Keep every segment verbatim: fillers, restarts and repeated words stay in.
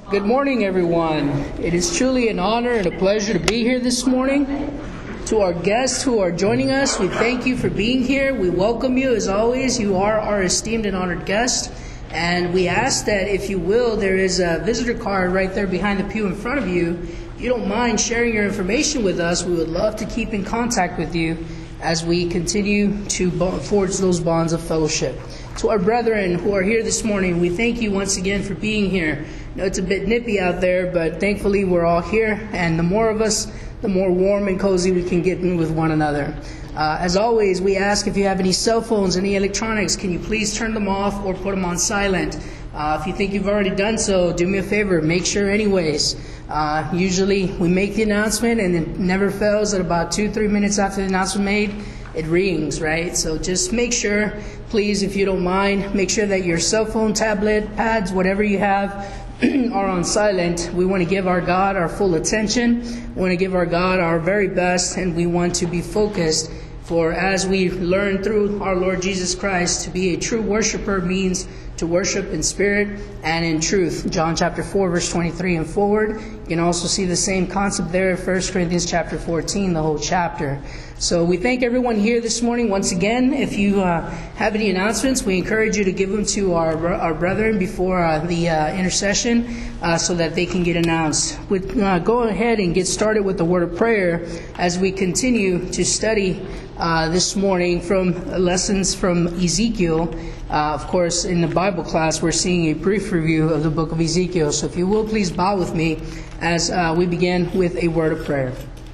Good morning, everyone. It is truly an honor and a pleasure to be here this morning. To our guests who are joining us, we thank you for being here. We welcome you as always. You are our esteemed and honored guest. And we ask that if you will, there is a visitor card right there behind the pew in front of you. If you don't mind sharing your information with us, we would love to keep in contact with you as we continue to forge those bonds of fellowship. To our brethren who are here this morning, we thank you once again for being here. I know it's a bit nippy out there, but thankfully we're all here, and the more of us, the more warm and cozy we can get in with one another. Uh, as always, we ask if you have any cell phones, any electronics, can you please turn them off or put them on silent? Uh, if you think you've already done so, do me a favor, make sure anyways. Uh, usually we make the announcement and it never fails that about two, three minutes after the announcement made, it rings, right? So just make sure, please, if you don't mind, make sure that your cell phone, tablet, pads, whatever you have, are on silent. We want to give our God our full attention. We want to give our God our very best, and we want to be focused. For as we learn through our Lord Jesus Christ, to be a true worshiper means to worship in spirit and in truth. John chapter four, verse twenty-three and forward. You can also see the same concept there in First Corinthians chapter fourteen, the whole chapter. So we thank everyone here this morning once again. If you uh, have any announcements, we encourage you to give them to our our brethren before uh, the uh, intercession uh, so that they can get announced. We'll uh, go ahead and get started with the word of prayer as we continue to study uh, this morning from lessons from Ezekiel. Uh, of course, in the Bible class, we're seeing a brief review of the book of Ezekiel. So if you will, please bow with me as uh, we begin with a word of prayer.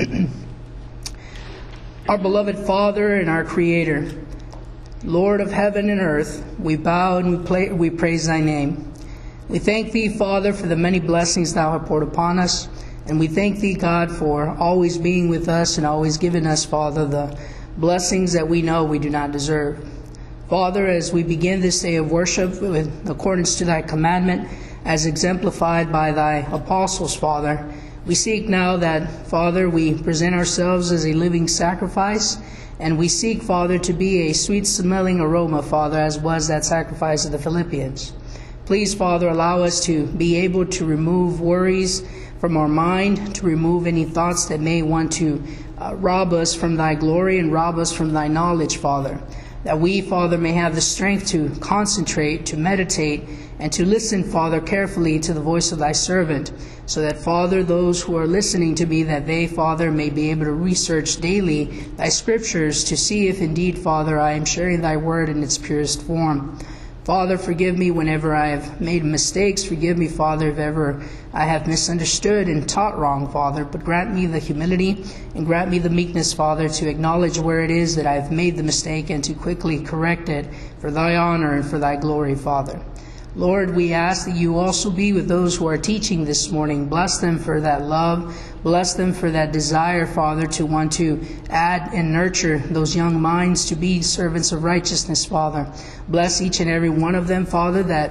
Our beloved Father and our Creator, Lord of heaven and earth, we bow and we, play, we praise Thy name. We thank Thee, Father, for the many blessings Thou hast poured upon us. And we thank Thee, God, for always being with us and always giving us, Father, the blessings that we know we do not deserve. Father, as we begin this day of worship in accordance to Thy commandment, as exemplified by Thy apostles, Father, we seek now that, Father, we present ourselves as a living sacrifice, and we seek, Father, to be a sweet-smelling aroma, Father, as was that sacrifice of the Philippians. Please, Father, allow us to be able to remove worries from our mind, to remove any thoughts that may want to uh, rob us from Thy glory and rob us from Thy knowledge, Father. That we, Father, may have the strength to concentrate, to meditate, and to listen, Father, carefully to the voice of Thy servant, so that, Father, those who are listening to me, that they, Father, may be able to research daily Thy scriptures to see if indeed, Father, I am sharing Thy word in its purest form. Father, forgive me whenever I have made mistakes. Forgive me, Father, if ever I have misunderstood and taught wrong, Father. But grant me the humility and grant me the meekness, Father, to acknowledge where it is that I have made the mistake and to quickly correct it for Thy honor and for Thy glory, Father. Lord, we ask that You also be with those who are teaching this morning. Bless them for that love. Bless them for that desire, Father, to want to add and nurture those young minds to be servants of righteousness, Father. Bless each and every one of them, Father, that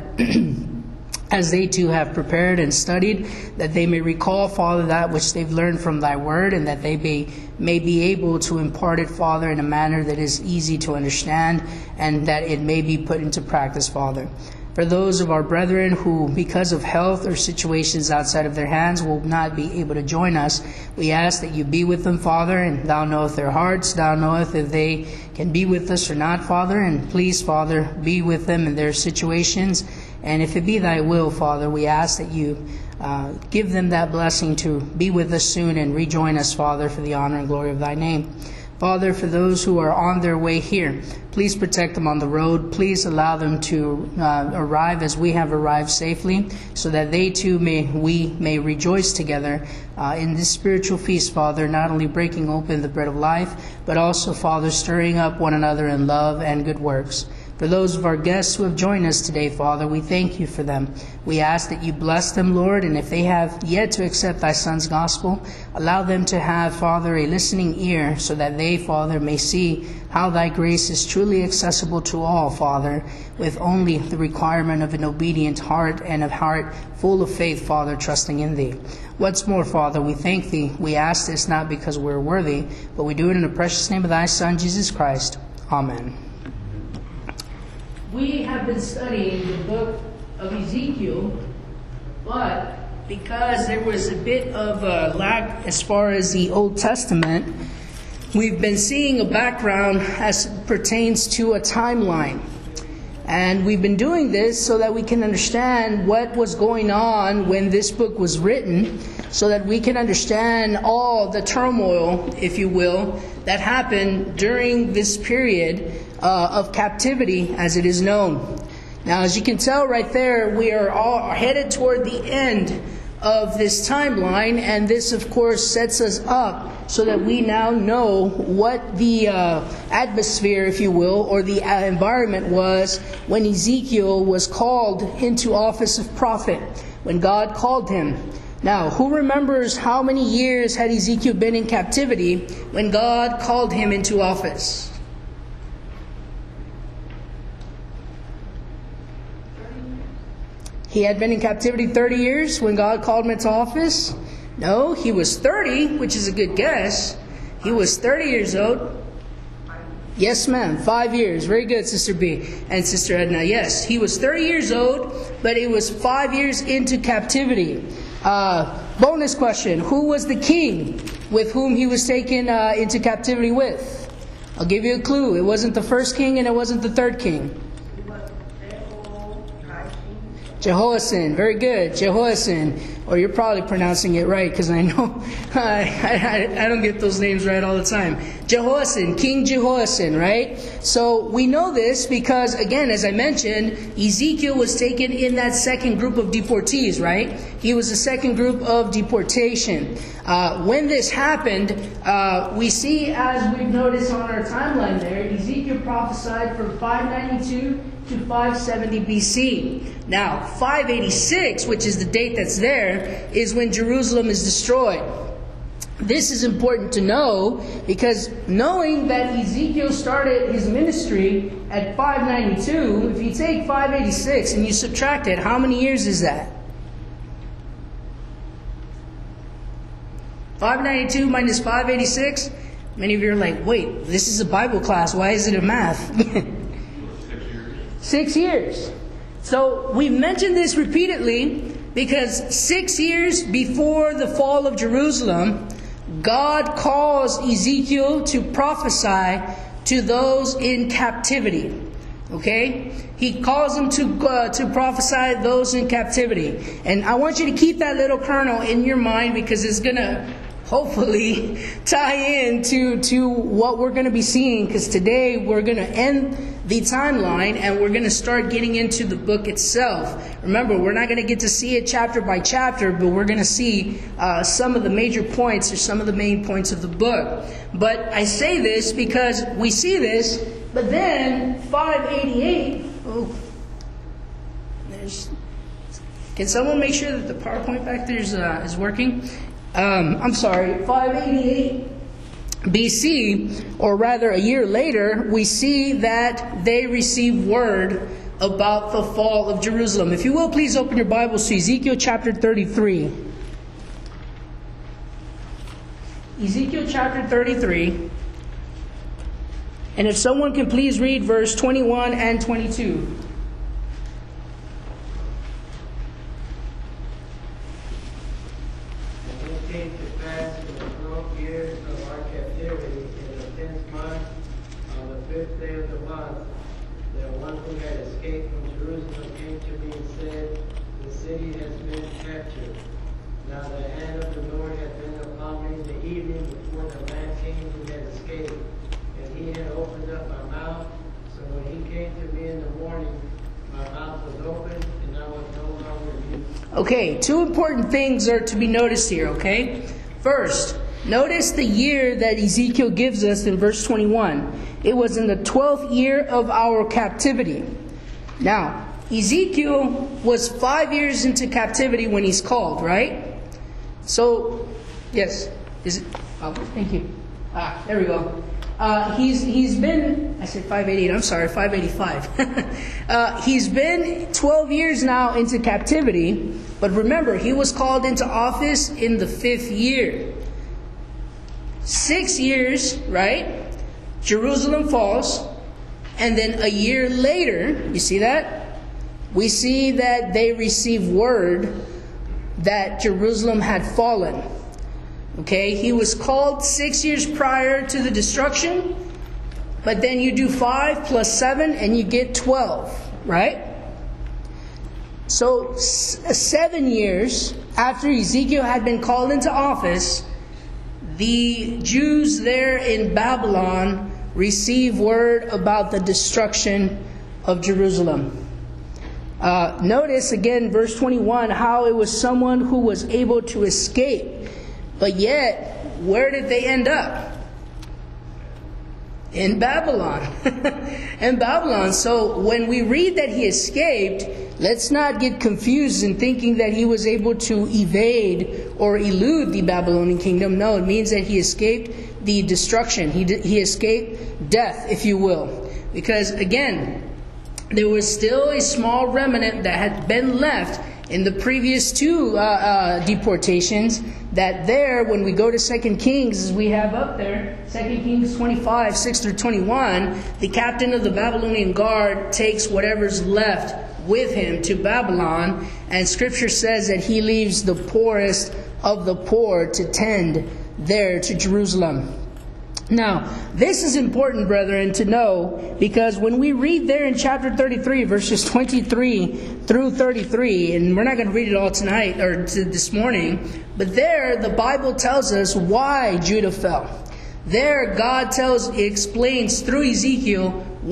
as they too have prepared and studied, that they may recall, Father, that which they've learned from Thy word, and that they may, may be able to impart it, Father, in a manner that is easy to understand, and that it may be put into practice, Father. For those of our brethren who, because of health or situations outside of their hands, will not be able to join us, we ask that You be with them, Father, and Thou knowest their hearts. Thou knowest if they can be with us or not, Father. And please, Father, be with them in their situations. And if it be Thy will, Father, we ask that You uh, give them that blessing to be with us soon and rejoin us, Father, for the honor and glory of Thy name. Father, for those who are on their way here, please protect them on the road. Please allow them to uh, arrive as we have arrived safely, so that they too may, we may rejoice together uh, in this spiritual feast, Father, not only breaking open the bread of life, but also, Father, stirring up one another in love and good works. For those of our guests who have joined us today, Father, we thank You for them. We ask that You bless them, Lord, and if they have yet to accept Thy Son's gospel, allow them to have, Father, a listening ear, so that they, Father, may see how Thy grace is truly accessible to all, Father, with only the requirement of an obedient heart and a heart full of faith, Father, trusting in Thee. Once more, Father, we thank Thee. We ask this not because we're worthy, but we do it in the precious name of Thy Son, Jesus Christ. Amen. We have been studying the book of Ezekiel, but because there was a bit of a lack as far as the Old Testament, we've been seeing a background as pertains to a timeline. And we've been doing this so that we can understand what was going on when this book was written, so that we can understand all the turmoil, if you will, that happened during this period uh, of captivity, as it is known. Now, as you can tell right there, we are all headed toward the end of this timeline, and this, of course, sets us up so that we now know what the uh, atmosphere, if you will, or the uh, environment was when Ezekiel was called into office of prophet, when God called him. Now, who remembers how many years had Ezekiel been in captivity when God called him into office? He had been in captivity thirty years when God called him into office? No, he was thirty, which is a good guess. He was thirty years old. Yes, ma'am. Five years. Very good, Sister B. And Sister Edna. Yes, he was thirty years old, but it was five years into captivity. Uh, bonus question. Who was the king with whom he was taken uh, into captivity with? I'll give you a clue. It wasn't the first king and it wasn't the third king. Jehoiachin. Very good. Jehoiachin. Or you're probably pronouncing it right, because I know I, I, I don't get those names right all the time. Jehoiachin. King Jehoiachin, right? So we know this because, again, as I mentioned, Ezekiel was taken in that second group of deportees, right? He was the second group of deportation. Uh, when this happened, uh, we see, as we've noticed on our timeline there, Ezekiel prophesied from five ninety-two to five seventy B C. Now, five eighty-six, which is the date that's there, is when Jerusalem is destroyed. This is important to know because knowing that Ezekiel started his ministry at five ninety-two, if you take five eighty-six and you subtract it, how many years is that? five ninety-two minus five eighty-six? Many of you are like, wait, this is a Bible class. Why is it a math? Six years. So we've mentioned this repeatedly because six years before the fall of Jerusalem, God calls Ezekiel to prophesy to those in captivity. Okay? He calls them to uh, to prophesy those in captivity. And I want you to keep that little kernel in your mind because it's going to hopefully tie in to, to what we're going to be seeing, because today we're going to end the timeline and we're going to start getting into the book itself. Remember, we're not going to get to see it chapter by chapter, but we're going to see uh, some of the major points or some of the main points of the book. But I say this because we see this, but then five eighty-eight, oh, there's, can someone make sure that the PowerPoint back there is, uh, is working? Um, I'm sorry, five eighty-eight B C, or rather a year later, we see that they receive word about the fall of Jerusalem. If you will, please open your Bibles to Ezekiel chapter thirty-three. Ezekiel chapter thirty-three. And if someone can please read verse twenty-one and twenty-two. Okay, two important things are to be noticed here, okay? First, notice the year that Ezekiel gives us in verse twenty-one. It was in the twelfth year of our captivity. Now, Ezekiel was five years into captivity when he's called, right? So, yes, is it? Oh, thank you. Ah, there we go. Uh, he's he's been, I said five eighty-eight, I'm sorry, five eighty-five. uh, he's been twelve years now into captivity, but remember, he was called into office in the fifth year. Six years, right? Jerusalem falls, and then a year later, you see that? We see that they receive word that Jerusalem had fallen. Okay, he was called six years prior to the destruction, but then you do five plus seven and you get twelve, right? So seven years after Ezekiel had been called into office, the Jews there in Babylon receive word about the destruction of Jerusalem. Uh, notice again, verse twenty-one, how it was someone who was able to escape. But yet, where did they end up? In Babylon. In Babylon. So when we read that he escaped, let's not get confused in thinking that he was able to evade or elude the Babylonian kingdom. No, it means that he escaped the destruction. He, he escaped death, if you will. Because again, there was still a small remnant that had been left in the previous two uh, uh, deportations, that there, when we go to Second Kings, as we have up there, Second Kings twenty-five, six through twenty-one, the captain of the Babylonian guard takes whatever's left with him to Babylon, and Scripture says that he leaves the poorest of the poor to tend there to Jerusalem. Now, this is important, brethren, to know, because when we read there in chapter thirty-three, verses twenty-three through thirty-three, and we're not going to read it all tonight or to this morning, but there the Bible tells us why Judah fell. There God tells, explains through Ezekiel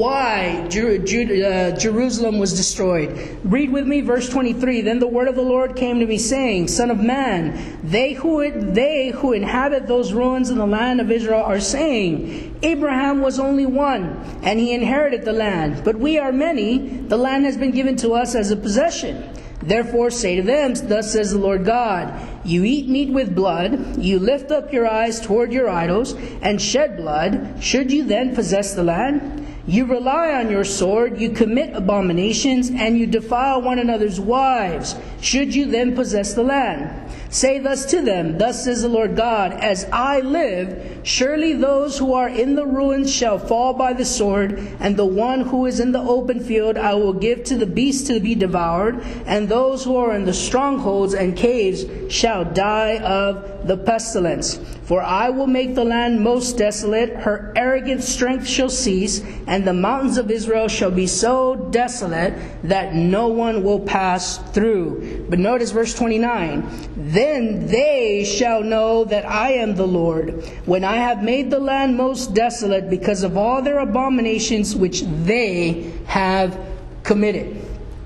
why Jer- Jer- uh, Jerusalem was destroyed. Read with me verse twenty-three. Then the word of the Lord came to me, saying, Son of man, they who they who inhabit those ruins in the land of Israel are saying, Abraham was only one, and he inherited the land. But we are many. The land has been given to us as a possession. Therefore say to them, Thus says the Lord God, You eat meat with blood, you lift up your eyes toward your idols, and shed blood. Should you then possess the land? You rely on your sword, you commit abominations, and you defile one another's wives. Should you then possess the land? Say thus to them, Thus says the Lord God, As I live, surely those who are in the ruins shall fall by the sword, and the one who is in the open field I will give to the beast to be devoured, and those who are in the strongholds and caves shall die of the pestilence. For I will make the land most desolate, her arrogant strength shall cease, and the mountains of Israel shall be so desolate that no one will pass through. But notice verse twenty-nine. Then they shall know that I am the Lord, when I have made the land most desolate because of all their abominations which they have committed.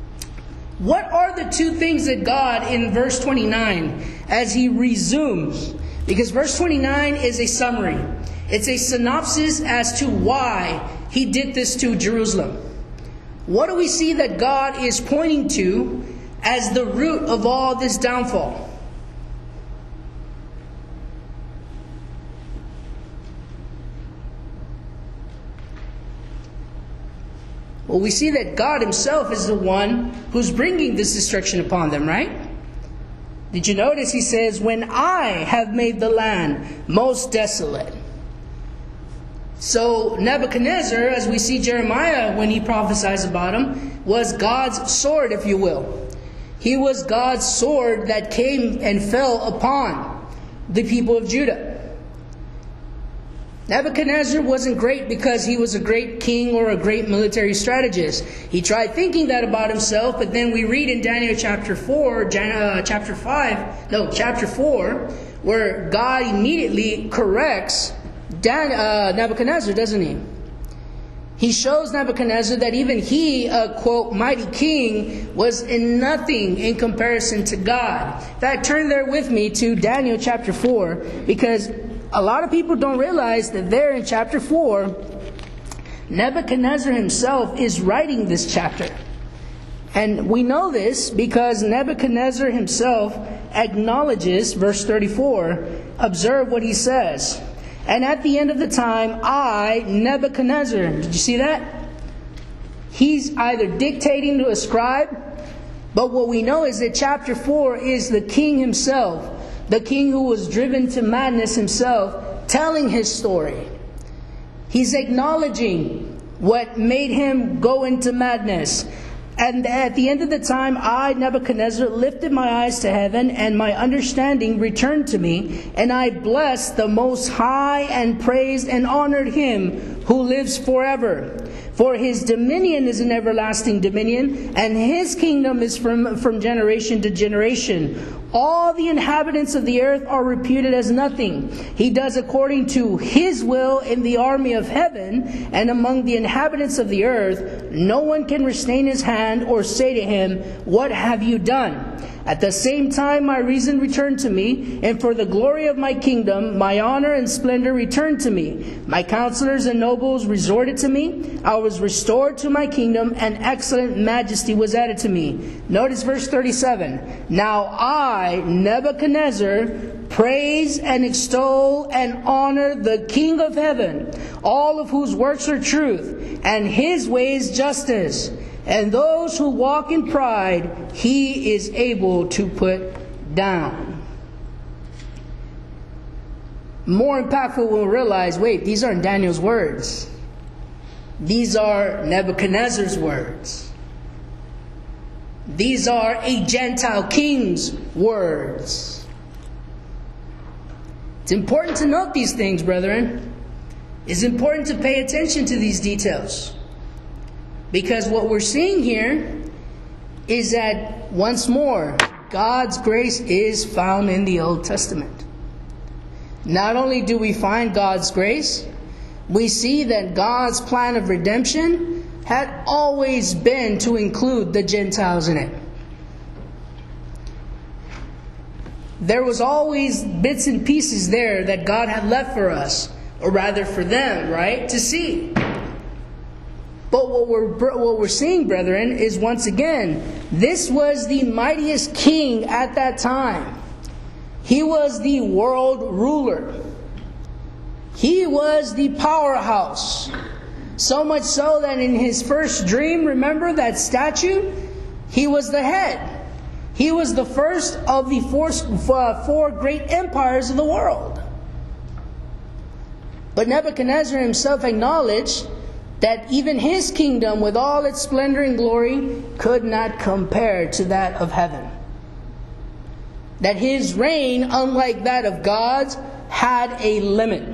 What are the two things that God, in verse twenty-nine, as he resumes? Because verse twenty-nine is a summary. It's a synopsis as to why he did this to Jerusalem. What do we see that God is pointing to as the root of all this downfall? Well, we see that God himself is the one who's bringing this destruction upon them, right? Did you notice he says, when I have made the land most desolate? So Nebuchadnezzar, as we see Jeremiah when he prophesies about him, was God's sword, if you will. He was God's sword that came and fell upon the people of Judah. Nebuchadnezzar wasn't great because he was a great king or a great military strategist. He tried thinking that about himself, but then we read in Daniel chapter four, uh, chapter five, no, chapter four, where God immediately corrects Dan, uh, Nebuchadnezzar, doesn't he? He shows Nebuchadnezzar that even he, a quote, mighty king, was in nothing in comparison to God. In fact, turn there with me to Daniel chapter four, because a lot of people don't realize that there in chapter four, Nebuchadnezzar himself is writing this chapter. And we know this because Nebuchadnezzar himself acknowledges, verse thirty-four, observe what he says. And at the end of the time, I, Nebuchadnezzar, did you see that? He's either dictating to a scribe, but what we know is that chapter four is the king himself, the king who was driven to madness himself, telling his story. He's acknowledging what made him go into madness. And at the end of the time, I, Nebuchadnezzar, lifted my eyes to heaven, and my understanding returned to me, and I blessed the Most High, and praised and honored him who lives forever. For his dominion is an everlasting dominion, and his kingdom is from, from generation to generation. All the inhabitants of the earth are reputed as nothing. He does according to his will in the army of heaven, and among the inhabitants of the earth, no one can restrain his hand or say to him, "What have you done?" At the same time my reason returned to me, and for the glory of my kingdom, my honor and splendor returned to me. My counselors and nobles resorted to me. I was restored to my kingdom, and excellent majesty was added to me. Notice verse thirty-seven. Now I, Nebuchadnezzar, praise and extol and honor the King of heaven, all of whose works are truth, and his ways justice. And those who walk in pride, he is able to put down. More impactful, we'll realize, wait, these aren't Daniel's words. These are Nebuchadnezzar's words. These are a Gentile king's words. It's important to note these things, brethren. It's important to pay attention to these details. Because what we're seeing here is that, once more, God's grace is found in the Old Testament. Not only do we find God's grace, we see that God's plan of redemption had always been to include the Gentiles in it. There was always bits and pieces there that God had left for us, or rather for them, right, to see. But what we're, what we're seeing, brethren, is once again, this was the mightiest king at that time. He was the world ruler. He was the powerhouse. So much so that in his first dream, remember that statue? He was the head. He was the first of the four, uh, four great empires of the world. But Nebuchadnezzar himself acknowledged that even his kingdom, with all its splendor and glory, could not compare to that of heaven. That his reign, unlike that of God's, had a limit.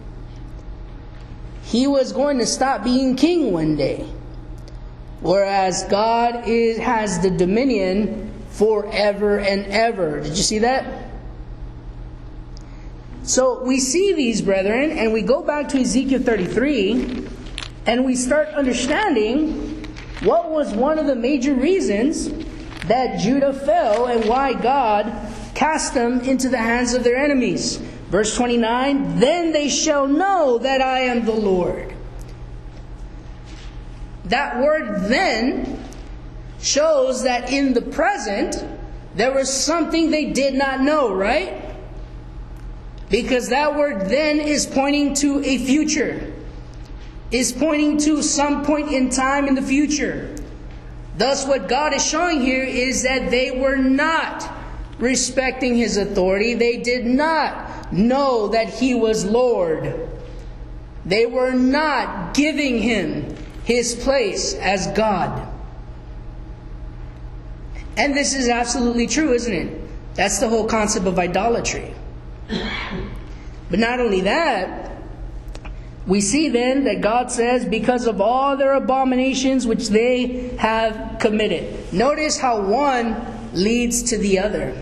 He was going to stop being king one day, whereas God is, has the dominion forever and ever. Did you see that? So we see these, brethren, and we go back to Ezekiel thirty-three, and we start understanding what was one of the major reasons that Judah fell and why God cast them into the hands of their enemies. Verse twenty-nine, then they shall know that I am the Lord. That word then shows that in the present there was something they did not know, right? Because that word then is pointing to a future. Is pointing to some point in time in the future. Thus what God is showing here is that they were not respecting his authority. They did not know that he was Lord. They were not giving him his place as God. And this is absolutely true, isn't it? That's the whole concept of idolatry. But not only that, we see then that God says, because of all their abominations which they have committed. Notice how one leads to the other.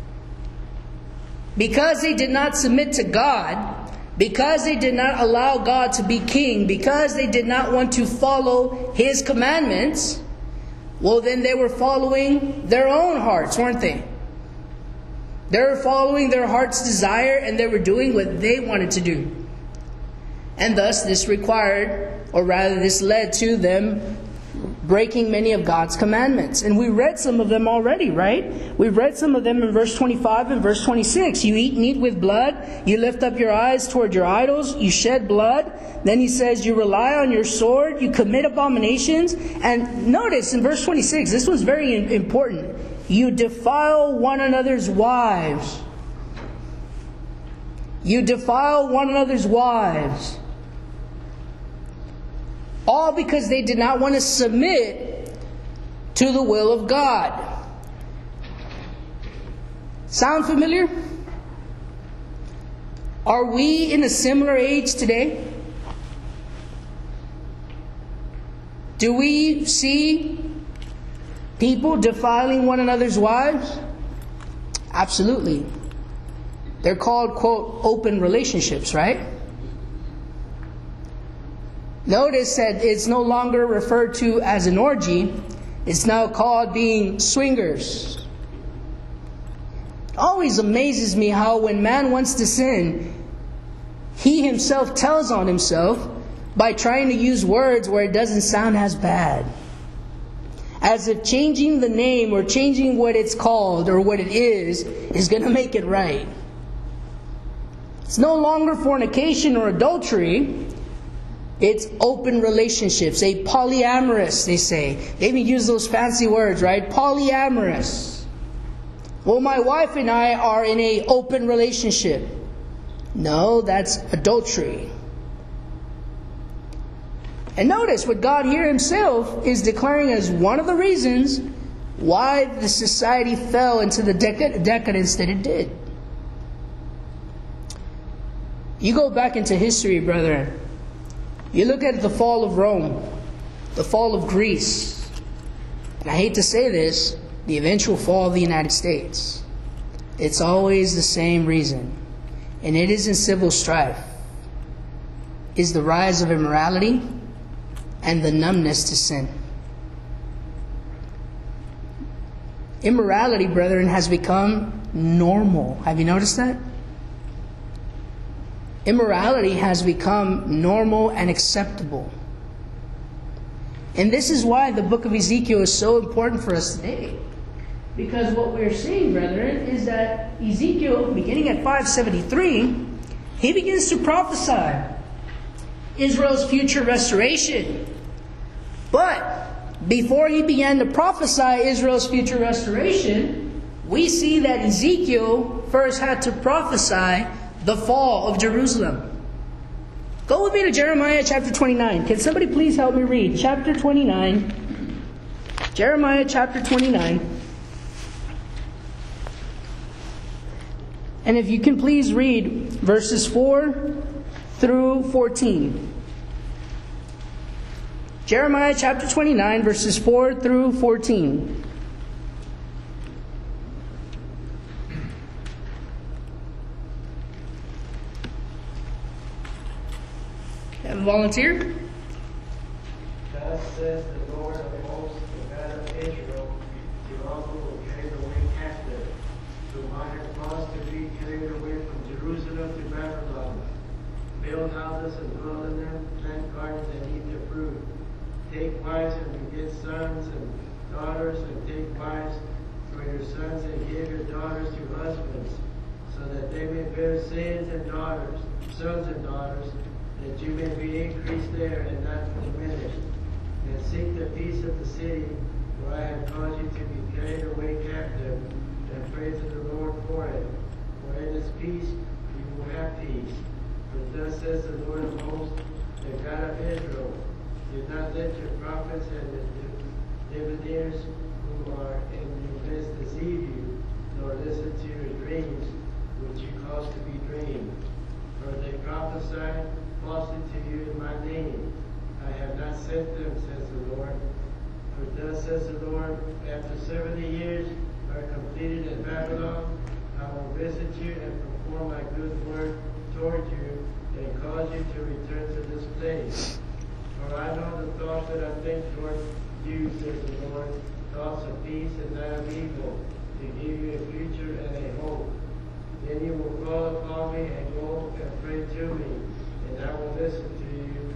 Because they did not submit to God, because they did not allow God to be king, because they did not want to follow his commandments, well, then they were following their own hearts, weren't they? They were following their heart's desire, and they were doing what they wanted to do. And thus this required, or rather this led to them breaking many of God's commandments. And we read some of them already, right? We've read some of them in verse twenty-five and verse twenty-six. You eat meat with blood. You lift up your eyes toward your idols. You shed blood. Then he says you rely on your sword. You commit abominations. And notice in verse twenty-six, this one's very important. You defile one another's wives. You defile one another's wives. All because they did not want to submit to the will of God. Sound familiar? Are we in a similar age today? Do we see people defiling one another's wives? Absolutely. They're called, quote, open relationships, right? Notice that it's no longer referred to as an orgy. It's now called being swingers. It always amazes me how when man wants to sin, he himself tells on himself by trying to use words where it doesn't sound as bad. As if changing the name or changing what it's called or what it is is going to make it right. It's no longer fornication or adultery. It's open relationships. A polyamorous, they say. They even use those fancy words, right? Polyamorous. Well, my wife and I are in an open relationship. No, that's adultery. And notice what God here himself is declaring as one of the reasons why the society fell into the decad- decadence that it did. You go back into history, brethren. You look at the fall of Rome, the fall of Greece, and I hate to say this, the eventual fall of the United States. It's always the same reason, and it is in civil strife. Is the rise of immorality and the numbness to sin. Immorality, brethren, has become normal. Have you noticed that? Immorality has become normal and acceptable. And this is why the book of Ezekiel is so important for us today. Because what we're seeing, brethren, is that Ezekiel, beginning at five seventy-three, he begins to prophesy Israel's future restoration. But before he began to prophesy Israel's future restoration, we see that Ezekiel first had to prophesy the fall of Jerusalem. Go with me to Jeremiah chapter twenty-nine. Can somebody please help me read? Chapter twenty-nine. Jeremiah chapter twenty-nine. And if you can please read verses four through fourteen. Jeremiah chapter twenty-nine, verses four through fourteen. Have a volunteer? Thus says the Lord of hosts, the God of Israel, to all who were carried away captive, whom I have caused to be carried away from Jerusalem to Babylon. Build houses and dwell in them, plant gardens and eat their fruit. Take wives and beget sons and daughters, and take wives for your sons and give your daughters to husbands, so that they may bear sons and daughters, sons and daughters, that you may be increased there and not diminished. And seek the peace of the city where I have caused you to be carried away captive, and pray to the Lord for it. For in its peace you will have peace. For thus says the Lord of hosts, the God of Israel, do not let your prophets and the diviners who are in your midst deceive you, nor listen to your dreams, which you cause to be dreamed. For they prophesy falsely to you in my name. I have not sent them, says the Lord. For thus says the Lord, after seventy years are completed in Babylon, I will visit you and perform my good word toward you, and cause you to return to this place. For I know the thoughts that I think toward you, says the Lord, thoughts of peace and not of evil, to give you a future and a hope. Then you will call upon me and go and pray to me, and I will listen to you.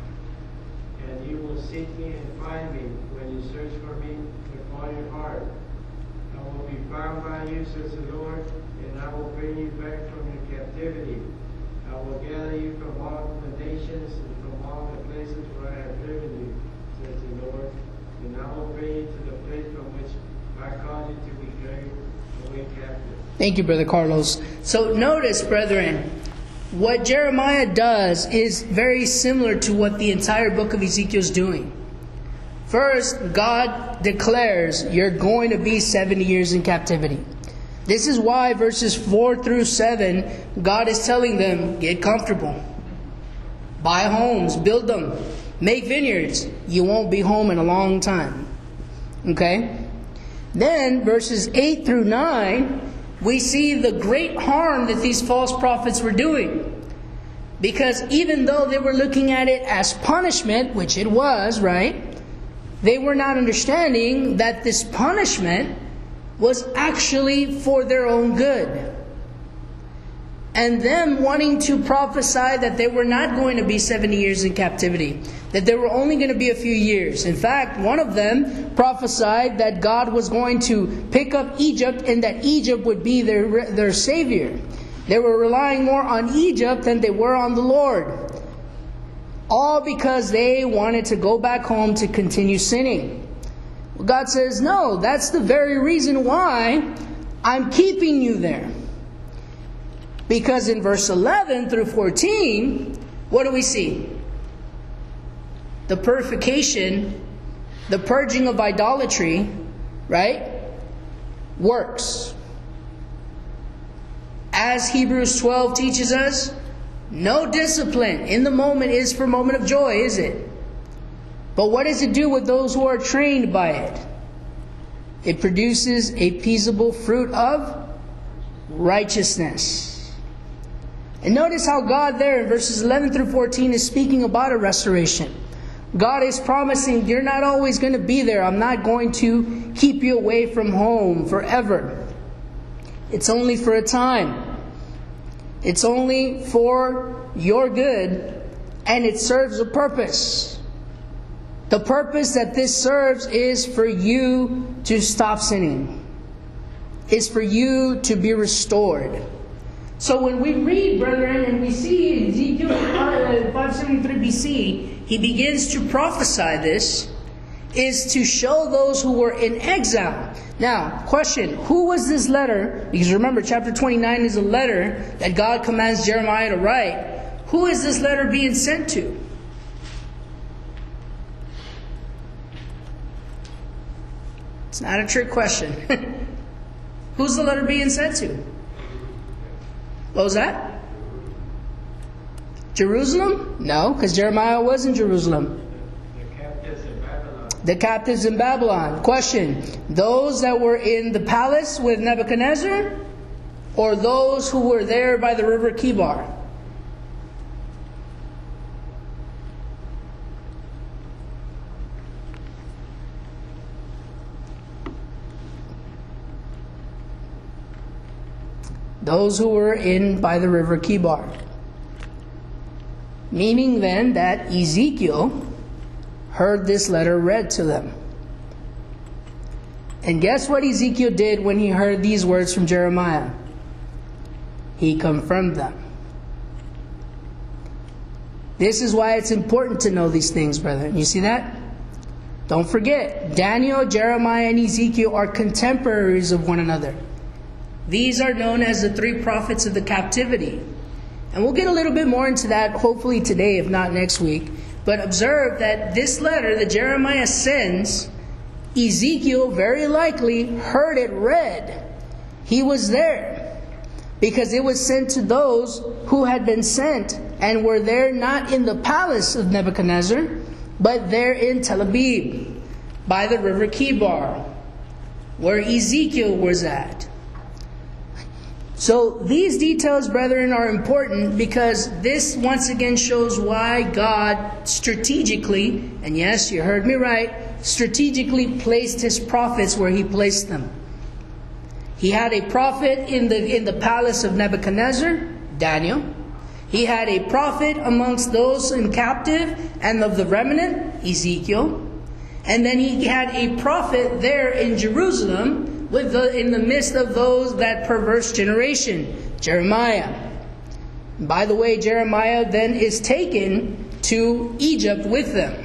And you will seek me and find me when you search for me with all your heart. I will be found by you, says the Lord, and I will bring you back from your captivity. I will gather you from all the nations and from all the places where I have driven you, says the Lord, and I will bring you to the place from which I caused you to be carried away captive. Thank you, Brother Carlos. So notice, brethren, what Jeremiah does is very similar to what the entire book of Ezekiel is doing. First, God declares you're going to be seventy years in captivity. This is why verses four through seven, God is telling them, get comfortable. Buy homes, build them, make vineyards. You won't be home in a long time. Okay? Then, verses eight through nine, we see the great harm that these false prophets were doing. Because even though they were looking at it as punishment, which it was, right? They were not understanding that this punishment was actually for their own good. And them wanting to prophesy that they were not going to be seventy years in captivity. That they were only going to be a few years. In fact, one of them prophesied that God was going to pick up Egypt and that Egypt would be their, their savior. They were relying more on Egypt than they were on the Lord. All because they wanted to go back home to continue sinning. God says, no, that's the very reason why I'm keeping you there. Because in verse eleven through fourteen, what do we see? The purification, the purging of idolatry, right? Works. As Hebrews twelve teaches us, no discipline in the moment is for moment of joy, is it? But what does it do with those who are trained by it? It produces a peaceable fruit of righteousness. And notice how God there in verses eleven through fourteen is speaking about a restoration. God is promising, you're not always going to be there. I'm not going to keep you away from home forever. It's only for a time. It's only for your good, and it serves a purpose. The purpose that this serves is for you to stop sinning. It's for you to be restored. So when we read, brethren, and we see Ezekiel five seventy-three B C, he begins to prophesy this, is to show those who were in exile. Now, question, who was this letter? Because remember, chapter twenty-nine is a letter that God commands Jeremiah to write. Who is this letter being sent to? It's not a trick question. Who's the letter being sent to? What was that? Jerusalem? No, because Jeremiah was in Jerusalem. The captives in Babylon. The captives in Babylon. Question, those that were in the palace with Nebuchadnezzar, or those who were there by the river Kibar? Those who were in by the river Kibar. Meaning then that Ezekiel heard this letter read to them. And guess what Ezekiel did when he heard these words from Jeremiah? He confirmed them. This is why it's important to know these things, brethren. You see that? Don't forget, Daniel, Jeremiah, and Ezekiel are contemporaries of one another. These are known as the three prophets of the captivity. And we'll get a little bit more into that hopefully today, if not next week. But observe that this letter that Jeremiah sends, Ezekiel very likely heard it read. He was there because it was sent to those who had been sent and were there not in the palace of Nebuchadnezzar, but there in Tel Aviv by the river Kibar, where Ezekiel was at. So these details, brethren, are important because this once again shows why God strategically, and yes, you heard me right, strategically placed his prophets where he placed them. He had a prophet in the in the palace of Nebuchadnezzar, Daniel. He had a prophet amongst those in captive and of the remnant, Ezekiel. And then he had a prophet there in Jerusalem, with the, in the midst of those, that perverse generation, Jeremiah. By the way, Jeremiah then is taken to Egypt with them.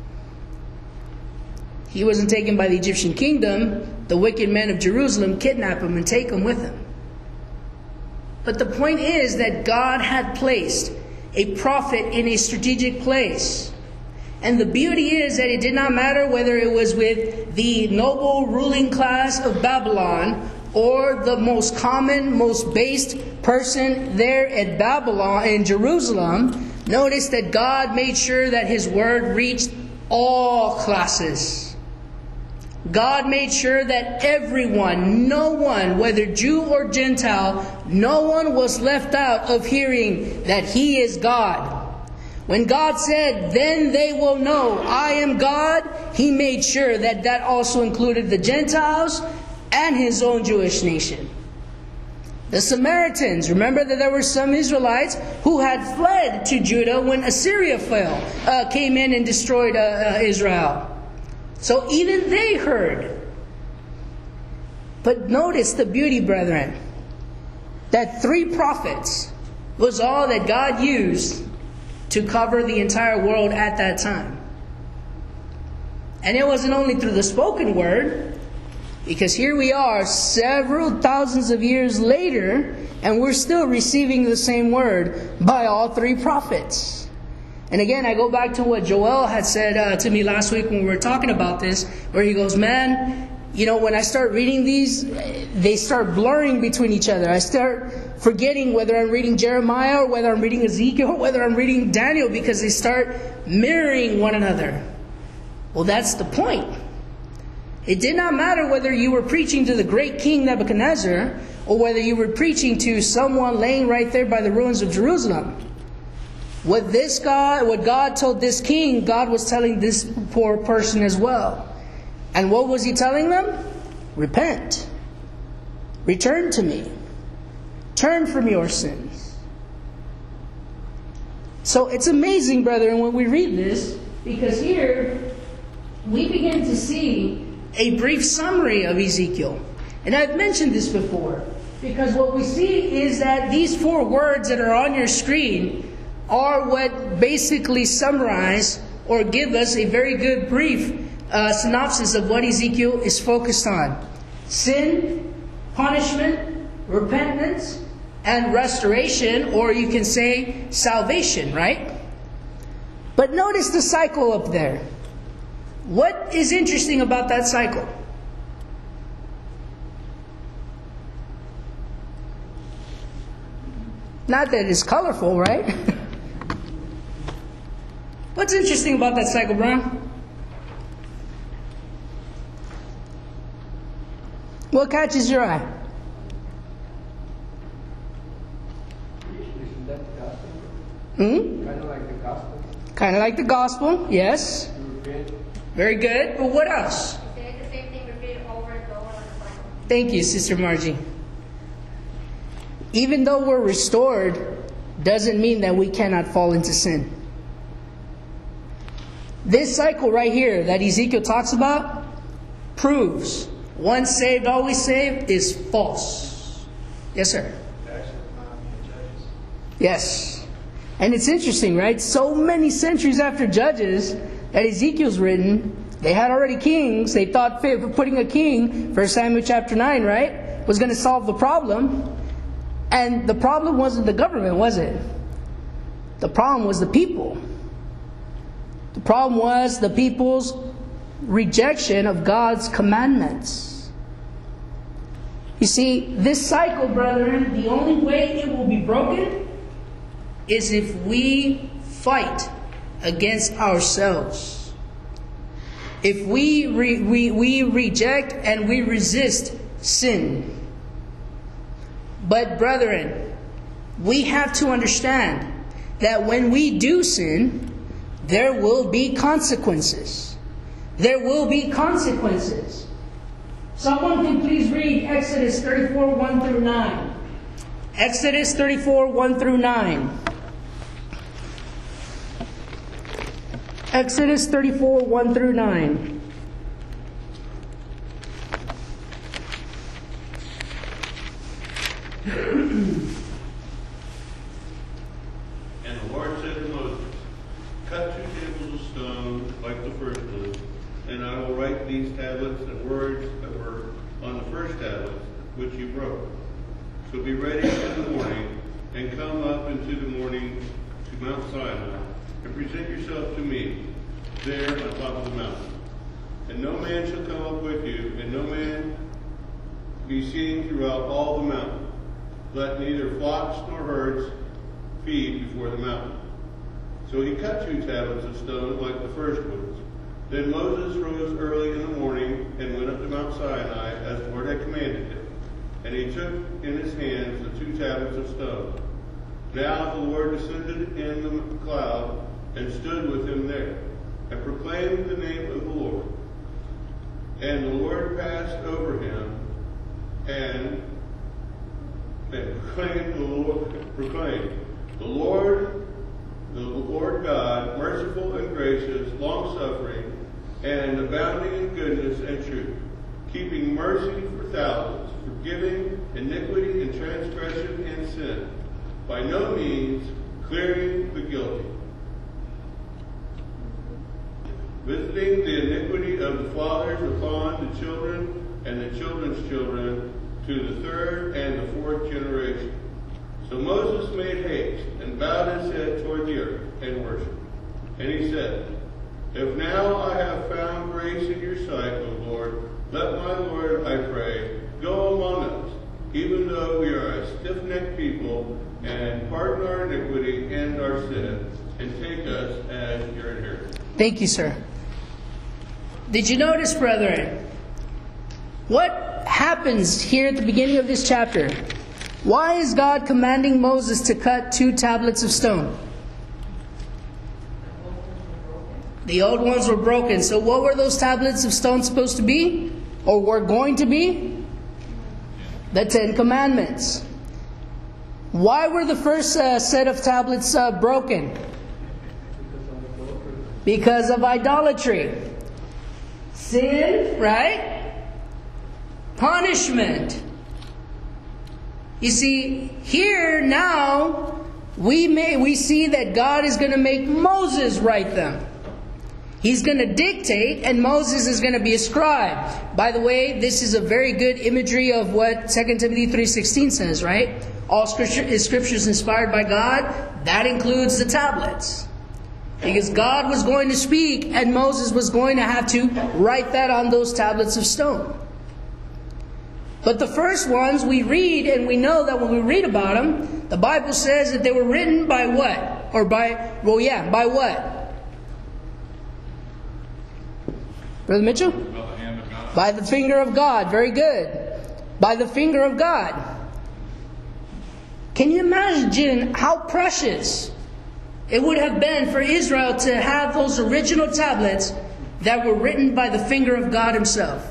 He wasn't taken by the Egyptian kingdom. The wicked men of Jerusalem kidnap him and take him with them. But the point is that God had placed a prophet in a strategic place. And the beauty is that it did not matter whether it was with the noble ruling class of Babylon or the most common, most based person there at Babylon, in Jerusalem. Notice that God made sure that His word reached all classes. God made sure that everyone, no one, whether Jew or Gentile, no one was left out of hearing that He is God. When God said, then they will know I am God, He made sure that that also included the Gentiles and His own Jewish nation. The Samaritans, remember that there were some Israelites who had fled to Judah when Assyria fell, uh, came in and destroyed uh, uh, Israel. So even they heard. But notice the beauty, brethren, that three prophets was all that God used to cover the entire world at that time. And it wasn't only through the spoken word, because here we are several thousands of years later, and we're still receiving the same word by all three prophets. And again, I go back to what Joel had said uh, to me last week when we were talking about this, where he goes, man, you know, when I start reading these, they start blurring between each other. I start forgetting whether I'm reading Jeremiah or whether I'm reading Ezekiel or whether I'm reading Daniel, because they start mirroring one another. Well, that's the point. It did not matter whether you were preaching to the great King Nebuchadnezzar or whether you were preaching to someone laying right there by the ruins of Jerusalem. What this God, what God told this king, God was telling this poor person as well. And what was He telling them? Repent. Return to me. Turn from your sins. So it's amazing, brethren, when we read this, because here we begin to see a brief summary of Ezekiel. And I've mentioned this before, because what we see is that these four words that are on your screen are what basically summarize or give us a very good brief uh, synopsis of what Ezekiel is focused on. Sin, punishment, repentance, and restoration, or you can say salvation, right? But notice the cycle up there. What is interesting about that cycle? Not that it's colorful, right? What's interesting about that cycle, Brian? What catches your eye? Isn't that the gospel? Hmm? Kind of like the gospel. Kind of like the gospel, yes. Very good. But what else? They say the same thing repeated over and over in the Bible. Thank you, Sister Margie. Even though we're restored, doesn't mean that we cannot fall into sin. This cycle right here that Ezekiel talks about proves once saved, always saved is false. Yes, sir. Yes. And it's interesting, right? So many centuries after Judges that Ezekiel's written, they had already kings. They thought putting a king, First Samuel chapter nine, right, was going to solve the problem. And the problem wasn't the government, was it? The problem was the people. The problem was the people's rejection of God's commandments. You see, this cycle, brethren, the only way it will be broken is if we fight against ourselves. If we, re, we, we reject and we resist sin. But brethren, we have to understand that when we do sin, there will be consequences. There will be consequences. Someone can please read Exodus thirty-four, one through nine. Exodus thirty-four, one through nine. Exodus thirty-four, one through nine. And the Lord said to Moses, cut two tables of stone like the first one, and I will write these tablets and words that were on the first tablets, which you broke. So be ready in the morning, and come up into the morning to Mount Sinai, and present yourself to me. there on top of the mountain. And no man shall come up with you, and no man be seen throughout all the mountain. Let neither flocks nor herds feed before the mountain. So he cut two tablets of stone like the first ones. Then Moses rose early in the morning and went up to Mount Sinai as the Lord had commanded him. And he took in his hands the two tablets of stone. Now the Lord descended in the cloud and stood with him there, and proclaimed the name of the Lord. And the Lord passed over him, and, and proclaimed the Lord, proclaimed, the Lord, the Lord God, merciful and gracious, long-suffering, and abounding in goodness and truth, keeping mercy for thousands, forgiving iniquity and transgression and sin, by no means clearing the guilty, visiting the iniquity of the fathers upon the children and the children's children to the third and the fourth generation. So Moses made haste and bowed his head toward the earth and worshipped. And he said, If now I have found grace in your sight, O Lord, let my Lord, I pray, go among us, even though we are a stiff-necked people, and pardon our iniquity and our sin, and take us as your inheritance. Thank you, sir. Did you notice, brethren, what happens here at the beginning of this chapter? Why is God commanding Moses to cut two tablets of stone? The old ones were broken. So what were those tablets of stone supposed to be? Or were going to be? The Ten Commandments. Why were the first uh, set of tablets uh, broken? Because of idolatry. Sin, right? Punishment. You see, here now, we may we see that God is going to make Moses write them. He's going to dictate, and Moses is going to be a scribe. By the way, this is a very good imagery of what Second Timothy three sixteen says, right? All scripture is scriptures inspired by God. That includes the tablets. Because God was going to speak, and Moses was going to have to write that on those tablets of stone. But the first ones we read, and we know that when we read about them, the Bible says that they were written by what? Or by, well, yeah, by what? Brother Mitchell? By the hand of God. By the finger of God. Very good. By the finger of God. Can you imagine how precious it would have been for Israel to have those original tablets that were written by the finger of God Himself?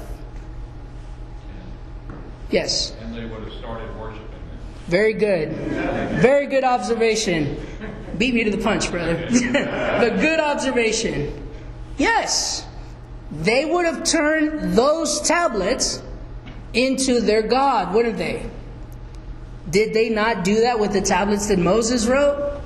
Yes. And they would have started worshiping them. Very good. Very good observation. Beat me to the punch, brother. But good observation. Yes. They would have turned those tablets into their God, wouldn't they? Did they not do that with the tablets that Moses wrote?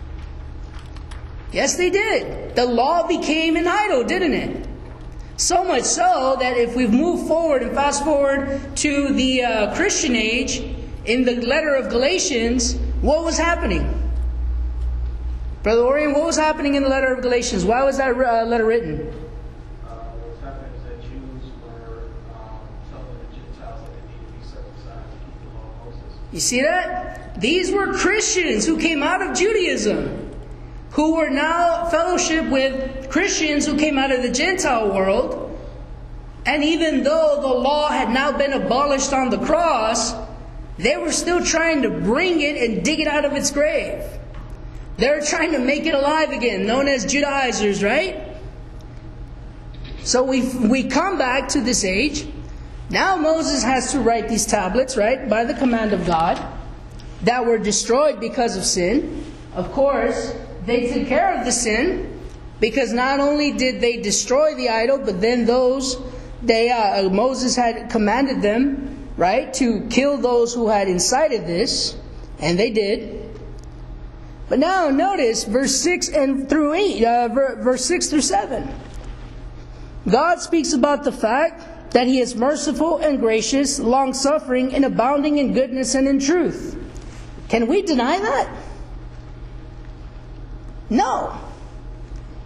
Yes, they did. The law became an idol, didn't it? So much so that if we move forward and fast forward to the uh, Christian age, in the letter of Galatians, what was happening? Brother Orion, what was happening in the letter of Galatians? Why was that uh, letter written? Uh, what was happening is that Jews were um, telling the Gentiles that they need to be circumcised to keep the law of Moses. You see that? These were Christians who came out of Judaism, who were now fellowship with Christians who came out of the Gentile world. And even though the law had now been abolished on the cross, they were still trying to bring it and dig it out of its grave. They were trying to make it alive again, known as Judaizers, right? So we we come back to this age. Now Moses has to write these tablets, right, by the command of God, that were destroyed because of sin. Of course, they took care of the sin, because not only did they destroy the idol, but then those, they uh, Moses had commanded them, right, to kill those who had incited this, and they did. But now notice verse six and through eight, uh, verse six through seven. God speaks about the fact that He is merciful and gracious, long-suffering, and abounding in goodness and in truth. Can we deny that? No.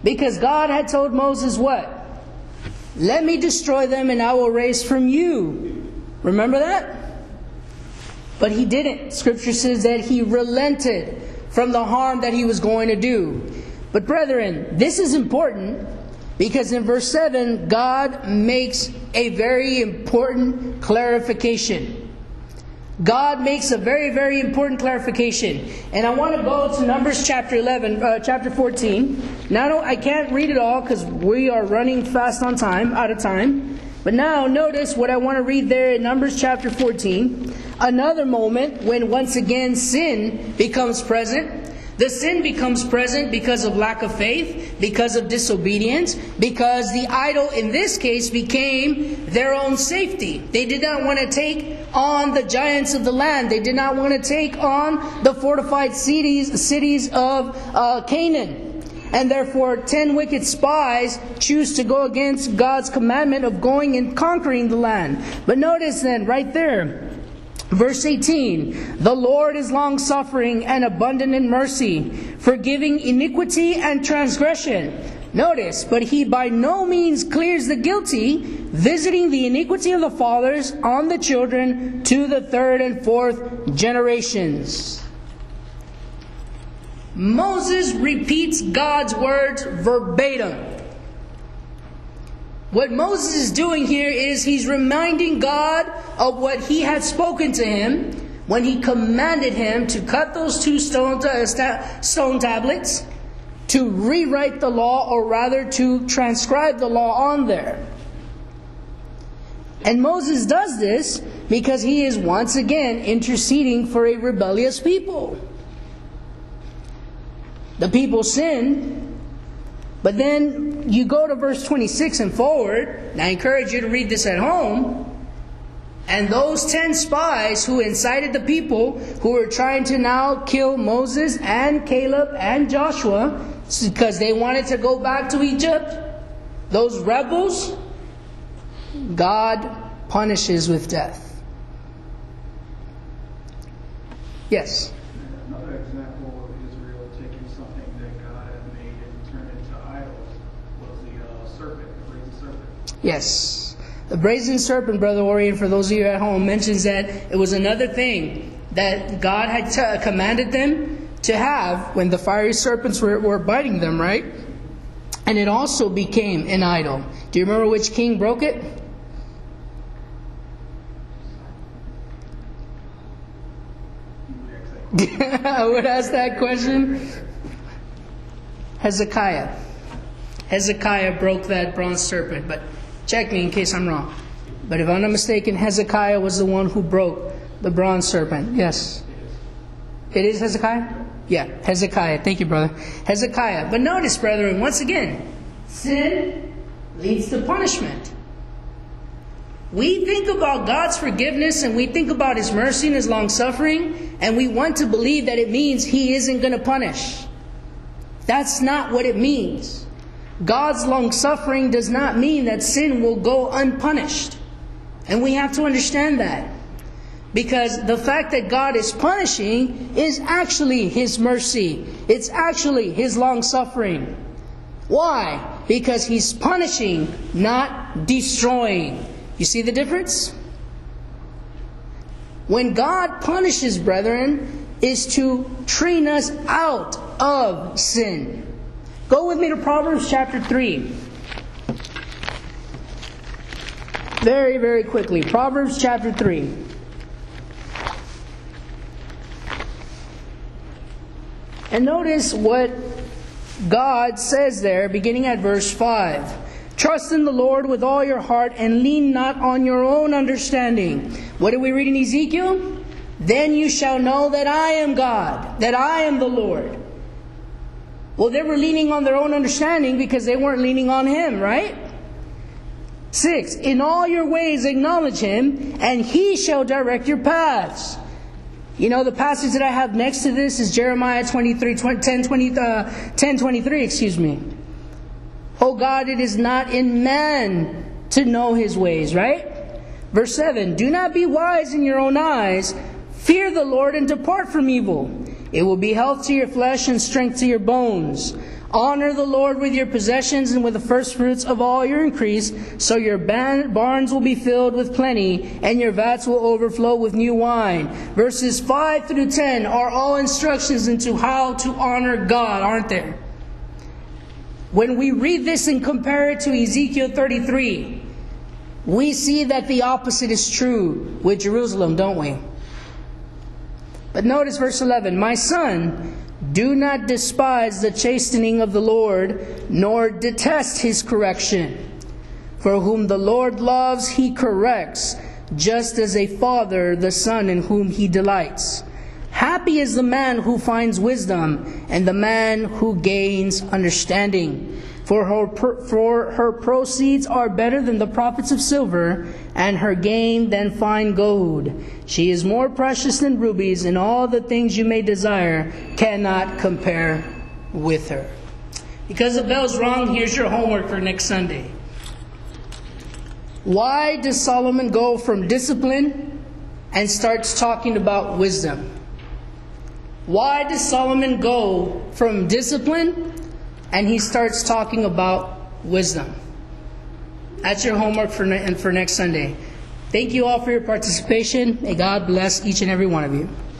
Because God had told Moses what? Let me destroy them and I will raise from you. Remember that? But he didn't. Scripture says that he relented from the harm that he was going to do. But brethren, this is important because in verse seven, God makes a very important clarification. God makes a very, very important clarification. And I want to go to Numbers chapter eleven, uh, chapter fourteen. Now, I can't read it all because we are running fast on time, out of time. But now, notice what I want to read there in Numbers chapter fourteen. Another moment when once again sin becomes present. The sin becomes present because of lack of faith, because of disobedience, because the idol in this case became their own safety. They did not want to take on the giants of the land. They did not want to take on the fortified cities, cities of uh, Canaan. And therefore, ten wicked spies choose to go against God's commandment of going and conquering the land. But notice then, right there, verse eighteen, the Lord is long-suffering and abundant in mercy, forgiving iniquity and transgression. Notice, but he by no means clears the guilty, visiting the iniquity of the fathers on the children to the third and fourth generations. Moses repeats God's words verbatim. What Moses is doing here is he's reminding God of what he had spoken to him when he commanded him to cut those two stone, uh, stone tablets, to rewrite the law, or rather to transcribe the law on there. And Moses does this because he is once again interceding for a rebellious people. The people sinned, but then you go to verse twenty-six and forward, and I encourage you to read this at home. And those ten spies who incited the people, who were trying to now kill Moses and Caleb and Joshua, because they wanted to go back to Egypt, those rebels, God punishes with death. Yes? Another example of Israel taking something that God had made and turned into idols was the uh, serpent, the brazen serpent. Yes. The brazen serpent, Brother Orion, for those of you at home, mentions that it was another thing that God had t- commanded them to have when the fiery serpents were, were biting them, right? And it also became an idol. Do you remember which king broke it? I would ask that question. Hezekiah. Hezekiah broke that bronze serpent, but check me in case I'm wrong. But if I'm not mistaken, Hezekiah was the one who broke the bronze serpent. Yes. It is Hezekiah? Yeah, Hezekiah. Thank you, brother. Hezekiah. But notice, brethren, once again, sin leads to punishment. We think about God's forgiveness and we think about His mercy and His long-suffering, and we want to believe that it means He isn't going to punish. That's not what it means. God's long-suffering does not mean that sin will go unpunished. And we have to understand that. Because the fact that God is punishing is actually His mercy. It's actually His long-suffering. Why? Because He's punishing, not destroying. You see the difference? When God punishes, brethren, is to train us out of sin. Go with me to Proverbs chapter three. Very, very quickly. Proverbs chapter three. And notice what God says there, beginning at verse five. Trust in the Lord with all your heart and lean not on your own understanding. What did we read in Ezekiel? Then you shall know that I am God, that I am the Lord. Well, they were leaning on their own understanding because they weren't leaning on Him, right? Six, in all your ways acknowledge Him, and He shall direct your paths. You know, the passage that I have next to this is Jeremiah twenty-three, ten, twenty, uh, ten twenty-three, excuse me. Oh God, it is not in man to know His ways, right? Verse seven, do not be wise in your own eyes. Fear the Lord and depart from evil. It will be health to your flesh and strength to your bones. Honor the Lord with your possessions and with the first fruits of all your increase, so your ban- barns will be filled with plenty, and your vats will overflow with new wine. Verses five through ten are all instructions into how to honor God, aren't there? When we read this and compare it to Ezekiel thirty-three, we see that the opposite is true with Jerusalem, don't we? But notice verse eleven, my son, do not despise the chastening of the Lord, nor detest his correction. For whom the Lord loves, he corrects, just as a father the son in whom he delights. Happy is the man who finds wisdom, and the man who gains understanding. For her, for her proceeds are better than the profits of silver, and her gain than fine gold. She is more precious than rubies, and all the things you may desire cannot compare with her. Because the bell's rung, here's your homework for next Sunday. Why does Solomon go from discipline and starts talking about wisdom? Why does Solomon go from discipline and he starts talking about wisdom? That's your homework for, ne- for next Sunday. Thank you all for your participation. May God bless each and every one of you.